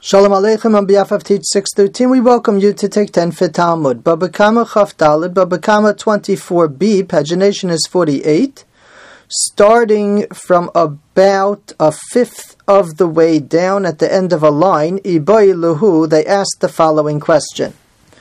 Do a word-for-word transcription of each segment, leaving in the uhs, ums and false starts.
Shalom Aleichem on behalf of Teach six thirteen, we welcome you to take ten for Talmud. Baba Kama Chaf Daled, Baba Kama twenty-four b, pagination is forty-eight. Starting from about a fifth of the way down at the end of a line, Ibai Luhu, they asked the following question.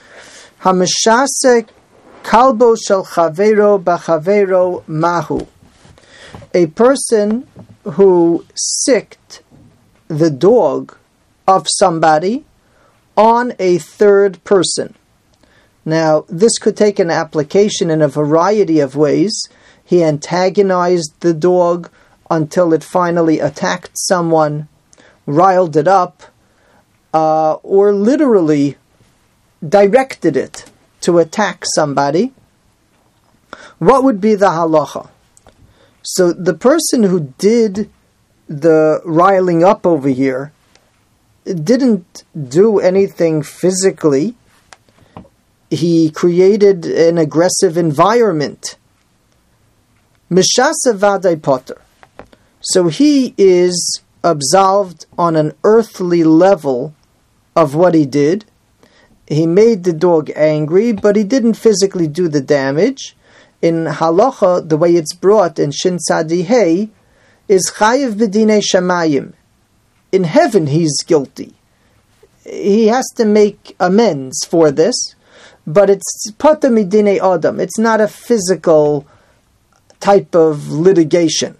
Hamishase kalbo shel chavero b'chavero mahu. A person who sicked the dog of somebody on a third person. Now, this could take an application in a variety of ways. He antagonized the dog until it finally attacked someone, riled it up, uh, or literally directed it to attack somebody. What would be the halacha? So the person who did the riling up over here didn't do anything physically. He created an aggressive environment. Mishasa vadai potter. So he is absolved on an earthly level of what he did. He made the dog angry, but he didn't physically do the damage. In halacha, the way it's brought in Shin Tzadi Hey, is chayiv b'dinei shamayim. In heaven, he's guilty. He has to make amends for this, but it's pata midinei adam. It's not a physical type of litigation.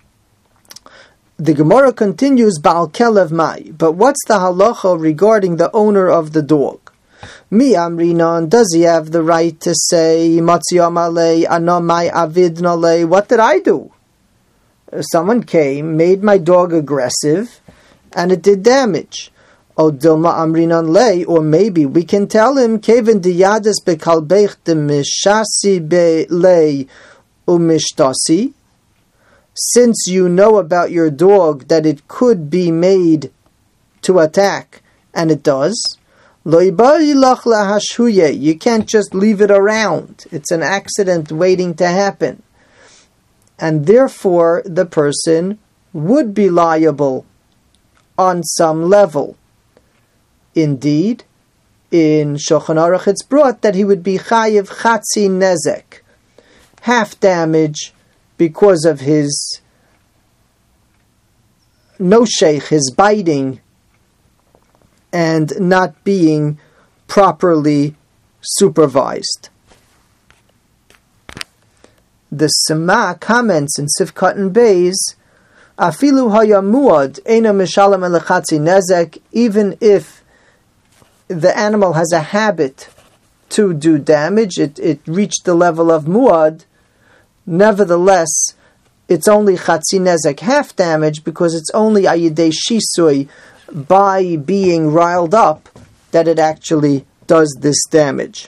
The Gemara continues, Ba'al kelev mai. But what's the halacha regarding the owner of the dog? Mi amrinon, does he have the right to say, Matziyam alei, ano mai avid nalei, what did I do? Someone came, made my dog aggressive, and it did damage. O dilma amrinon lei, or maybe we can tell him, Kevin diyades bekalbech de mishasi be lei umishtasi. Since you know about your dog that it could be made to attack, and it does, you can't just leave it around. It's an accident waiting to happen. And therefore, the person would be liable on some level. Indeed, in Shulchan Aruch it's brought that he would be chayiv chatzi nezek, half damage because of his no sheikh, his biting, and not being properly supervised. The Sema comments in Sifkat and Beis, Afilu haya muad eina mishalem elechatzi nezek, even if the animal has a habit to do damage, it, it reached the level of muad, nevertheless, it's only chatzi nezek, half damage, because it's only ayidei shisui, by being riled up, that it actually does this damage.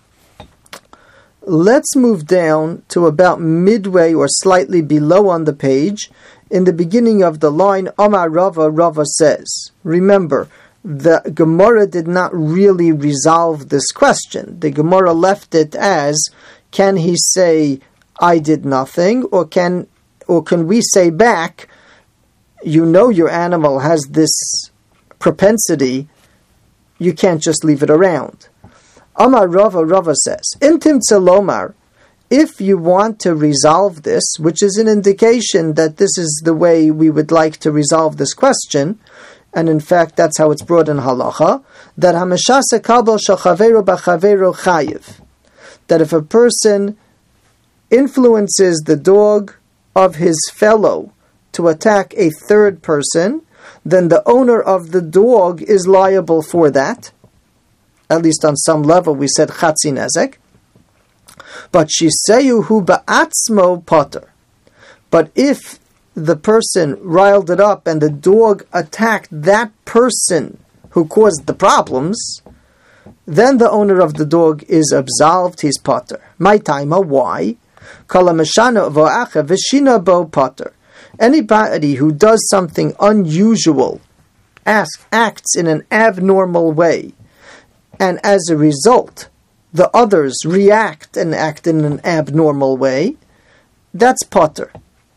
Let's move down to about midway or slightly below on the page. In the beginning of the line, Amar Rava, Rava says, remember, the Gemara did not really resolve this question. The Gemara left it as, can he say, I did nothing, or can or can we say back, you know your animal has this propensity, you can't just leave it around. Amar Rava, Rava says, Intim Tzelomar, if you want to resolve this, which is an indication that this is the way we would like to resolve this question, and in fact that's how it's brought in halacha, that Hamishasa Kalbo Shachavero Bachavero Chayiv, that if a person influences the dog of his fellow to attack a third person, then the owner of the dog is liable for that. At least on some level, we said chatzi nezek. But shiseyu hu ba'atzmo potter. But if the person riled it up and the dog attacked that person who caused the problems, then the owner of the dog is absolved, he's potter. My taima, why? Kala meshana vo'acha v'shina bo potter. Anybody who does something unusual, asks, acts in an abnormal way, and as a result, the others react and act in an abnormal way, that's potter.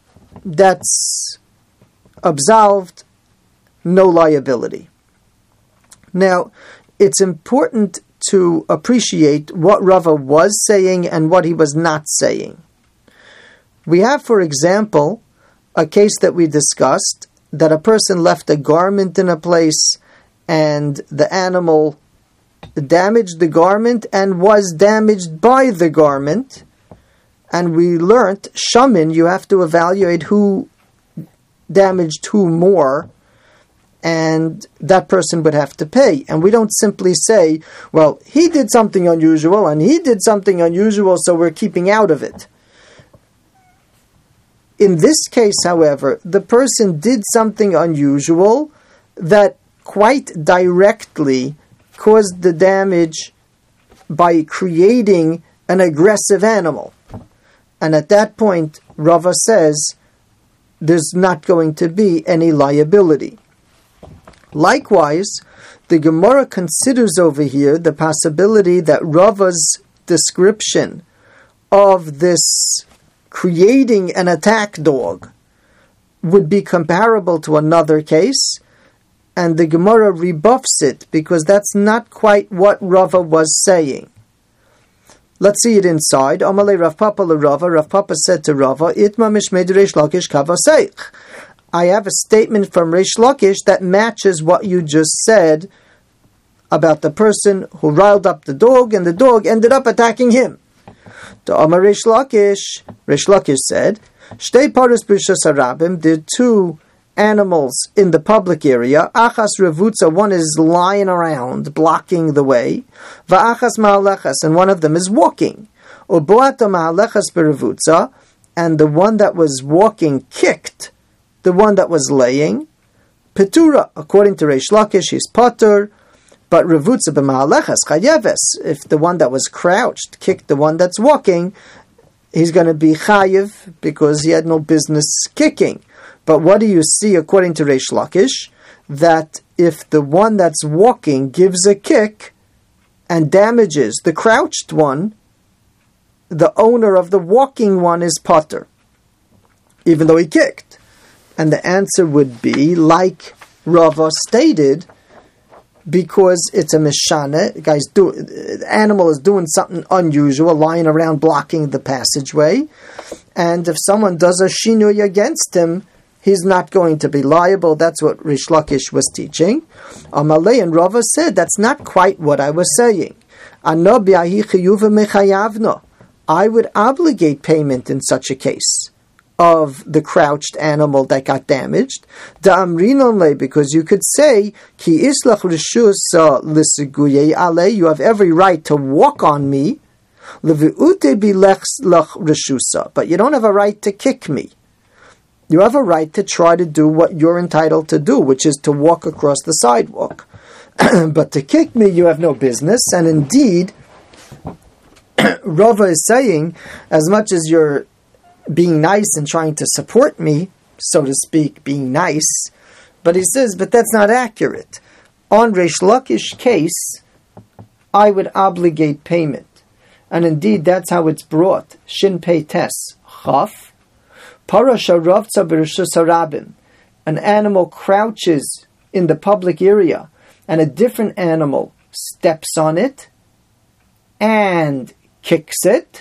That's absolved, no liability. Now, it's important to appreciate what Rava was saying and what he was not saying. We have, for example, a case that we discussed, that a person left a garment in a place and the animal damaged the garment and was damaged by the garment. And we learnt, shamin, you have to evaluate who damaged who more, and that person would have to pay. And we don't simply say, well, he did something unusual and he did something unusual, so we're keeping out of it. In this case, however, the person did something unusual that quite directly caused the damage by creating an aggressive animal. And at that point, Rava says, there's not going to be any liability. Likewise, the Gemara considers over here the possibility that Rava's description of this creating an attack dog would be comparable to another case, and the Gemara rebuffs it because that's not quite what Rava was saying. Let's see it inside. Amalei Rav Papa LeRava. Rav Papa said to Rava, Itma mishmed Reish Lakish kavaseich. I have a statement from Reish Lakish that matches what you just said about the person who riled up the dog and the dog ended up attacking him. To Amar Reish Lakish, Reish Lakish said, Shtei paros b'rishus harabim, there are two animals in the public area. Achas revutza, one is lying around, blocking the way. Va'achas ma'alechas, and one of them is walking. Uboata ma'alechas berevutza, and the one that was walking kicked the one that was laying. Petura, according to Reish Lakish, he's potter. But revutza b'ma'alechas chayeves, if the one that was crouched kicked the one that's walking, he's going to be chayev because he had no business kicking. But what do you see according to Reish Lakish? That if the one that's walking gives a kick and damages the crouched one, the owner of the walking one is potter, even though he kicked. And the answer would be, like Rava stated, because it's a mishana, the guy's do, the animal is doing something unusual, lying around blocking the passageway, and if someone does a shinui against him, he's not going to be liable. That's what Reish Lakish was teaching. Amalei and Rava said, that's not quite what I was saying. I would obligate payment in such a case of the crouched animal that got damaged. Because you could say, Ki islach rishus lisiguye ale, you have every right to walk on me, but you don't have a right to kick me. You have a right to try to do what you're entitled to do, which is to walk across the sidewalk. But to kick me, you have no business. And indeed, Rava is saying, as much as you're being nice and trying to support me, so to speak, being nice, but he says, but that's not accurate. On Reish Lakish case, I would obligate payment. And indeed, that's how it's brought. Shin Pei Tes Chaf. Parasha Ravtza B'Rishus Harabim. An animal crouches in the public area, and a different animal steps on it and kicks it.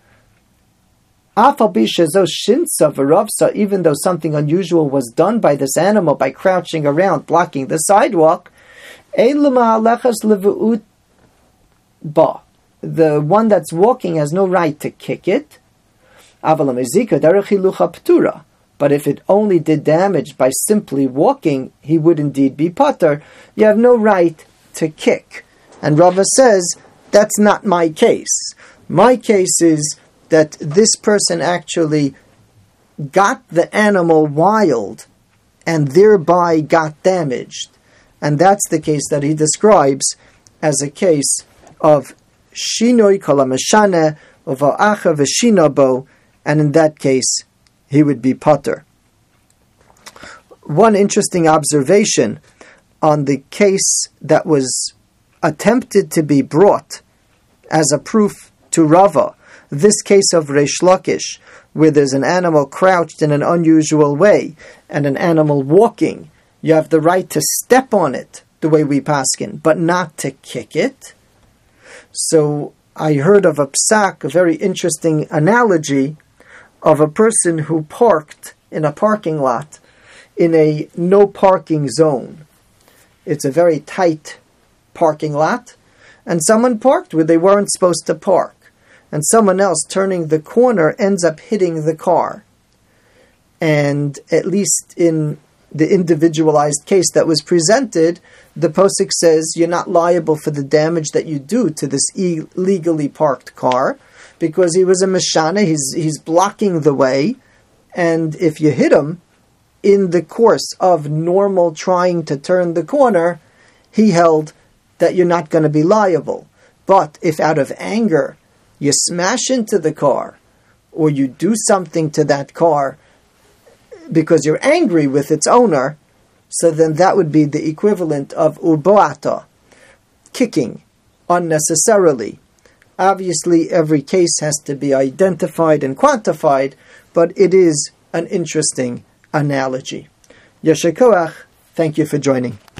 Even though something unusual was done by this animal by crouching around, blocking the sidewalk, the one that's walking has no right to kick it. But if it only did damage by simply walking, he would indeed be pater. You have no right to kick. And Rava says, that's not my case. My case is that this person actually got the animal wild and thereby got damaged. And that's the case that he describes as a case of shinoi kalamashane of a'acha v'shinabo, and in that case, he would be pater. One interesting observation on the case that was attempted to be brought as a proof to Rava, this case of Reish Lakish, where there's an animal crouched in an unusual way and an animal walking, you have the right to step on it the way we paskin, but not to kick it. So I heard of a psak, a very interesting analogy of a person who parked in a parking lot in a no parking zone. It's a very tight parking lot, and someone parked where they weren't supposed to park, and someone else turning the corner ends up hitting the car. And at least in the individualized case that was presented, the posuk says you're not liable for the damage that you do to this illegally parked car, because he was a meshana, he's, he's blocking the way, and if you hit him in the course of normal trying to turn the corner, he held that you're not going to be liable. But if out of anger you smash into the car, or you do something to that car because you're angry with its owner, so then that would be the equivalent of uboata, kicking unnecessarily. Obviously, every case has to be identified and quantified, but it is an interesting analogy. Yasher koach, thank you for joining.